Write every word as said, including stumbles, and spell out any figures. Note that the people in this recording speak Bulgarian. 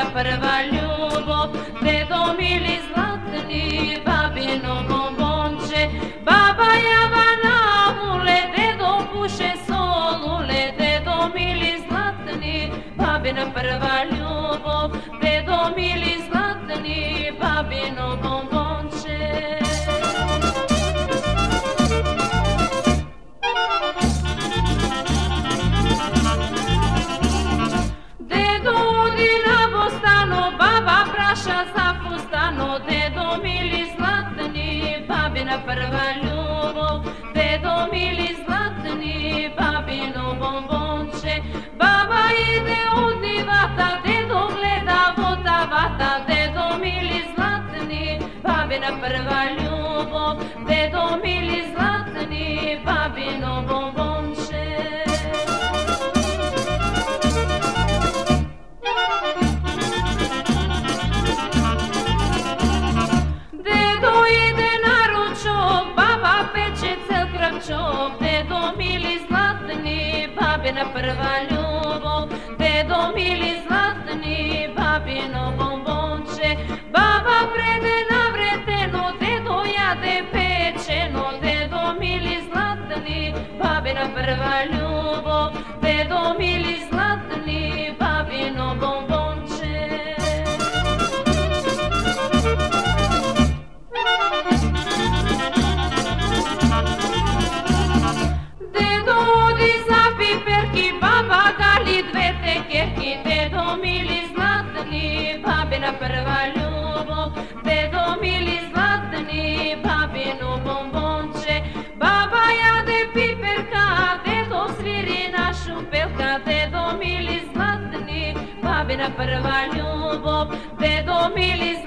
Бабина прва љубов, дедо мили златни, бабино бомбонче. Баба јава на муле, дедо пуше солуле, дедо мили златни, бабина прва љубов, дедо мили златни, бабино бомбонче. Дедо оди на бостано, баба праша за фустано, дедо мили златни, бабина прва љубов, дедо мили златни, бабино бомбонче. Баба иде од нивата, дедо гледа во тавата, дедо мили златни, бабина прва љубов, дедо мили златни, бабино бомбонче. Дедо иде на ручок, баба пече цел крапчок, дедо мили златни, бабина прва љубов, дедо мили златни, бабино бомбонче. Баба преде навретено, дедо јаде печено, дедо мили златни, бабина прва љубов, дедо мили златни, бабино бомбонче. Дедо оди за пиперки, баба гали двете керки, дедо мили златни, бабина прва љубов, дедо мили златни, бабино бомбонче. Баба јаде пиперка, дедо свири на шупелка, дедо мили златни, бабина прва љубов, дедо мили